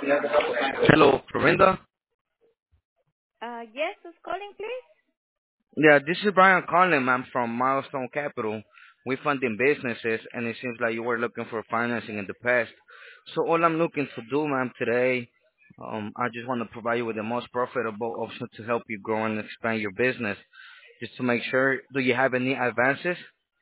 Hello, Florinda. Yes, who's calling, please? Yeah, this is Brian calling, ma'am, from Milestone Capital. We funding businesses, and it seems like you were looking for financing in the past. So all I'm looking to do, ma'am, today, I just want to provide you with the most profitable option to help you grow and expand your business. Just to make sure, do you have any advances?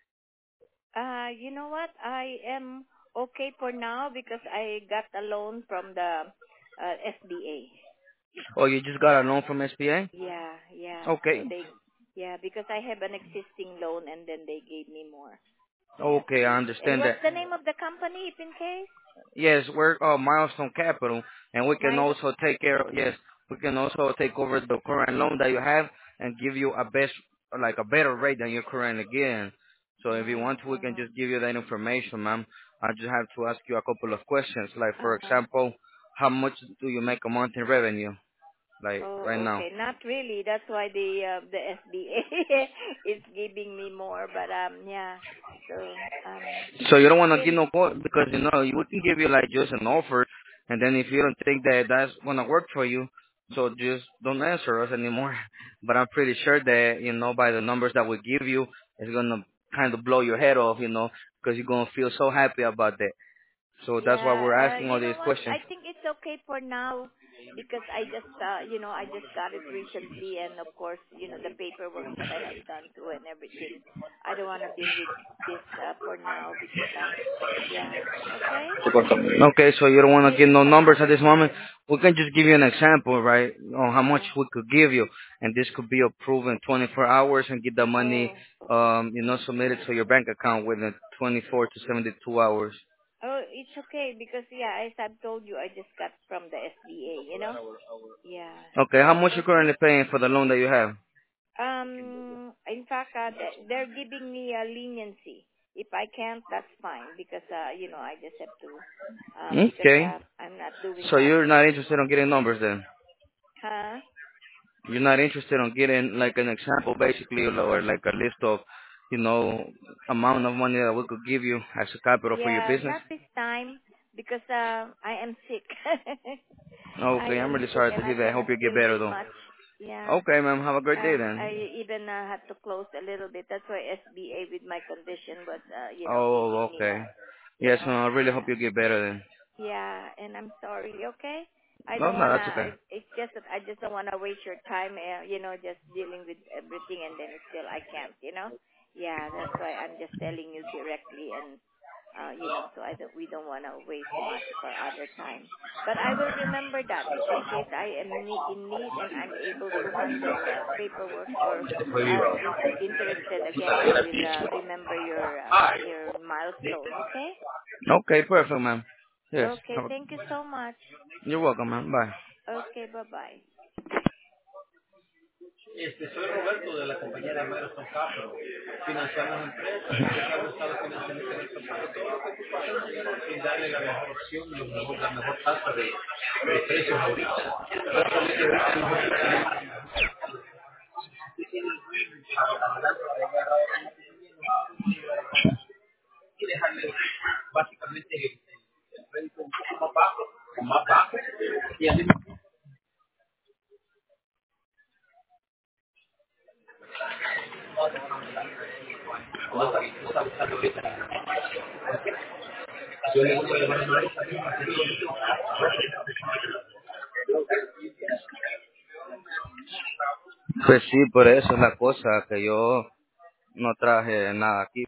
You know what? I am okay for now because I got a loan from the SBA. Or you just got a loan from SBA? Yeah, yeah. So Okay, yeah, because I have an existing loan and then they gave me more. Yeah. okay, I And understand what's that. the name of the company, if in case? Yes, we're Milestone Capital, and we can Milo. also take care. Yes, we can also take over the current loan that you have and give you a better rate than you're currently getting. So if you want to, we can Mm-hmm. just give you that information, ma'am. I just have to ask you a couple of questions. Like for Uh-huh. example, how much do you make a month in revenue? Like right Oh, now. okay. Not really. That's why the SBA is giving me more. But yeah. So So you don't want to still. give no quote because we can give you like just an offer, and then if you don't think that that's gonna work for you, so just don't answer us anymore. But I'm pretty sure that by the numbers that we give you, it's gonna kind of blow your head off, because you're gonna feel so happy about that. So that's why we're Yeah, asking all you these know what? questions. I think it's okay for now because I just got it recently, and of course, the paperwork that I have done through and everything. I don't want to deal with this for now because yeah, okay. Okay, so you don't want to give no numbers at this moment. We can just give you an example, right, on how much Yeah. we could give you, and this could be approved in 24 hours and get the money, Oh, submitted to your bank account within 24 to 72 hours. oh, it's okay because yeah, as I've told you, I just got from the SBA. Yeah. Okay, how So much you currently paying for the loan that you have? In fact, they're giving me a leniency. If I can't, that's fine because I just have to, because Okay, I'm not doing so much. you're not interested in getting numbers then? Huh? You're not interested in getting like an example, basically, or like a list of, you know, amount of money that we could give you as a capital for your Yeah, business? not this time because I am sick. I Okay, I'm am really sick sorry to and I hear that. I hope cannot you get deal better with though. much. Yeah. Okay, ma'am. Have a great day then. I even had to close a little bit. That's why SBA with my condition was, Oh, giving me okay. more. Yes, ma'am. I really hope Yeah. you get better then. Yeah, and I'm sorry, okay? I No, don't no, wanna. that's okay. It's just that I just don't wanna waste your time. Just dealing with everything, and then still I can't. Yeah, that's why I'm just telling you directly, and so we don't wanna waste much of our other time. But I will remember that if in case I am in need and I'm able to handle paperwork or interested again, I will remember your milestone. Okay? Okay, perfect, ma'am. Yes. Okay. Thank you so much. You're welcome, ma'am. Bye. Okay, bye-bye. Pues sí, por eso es la cosa, que yo no traje nada aquí.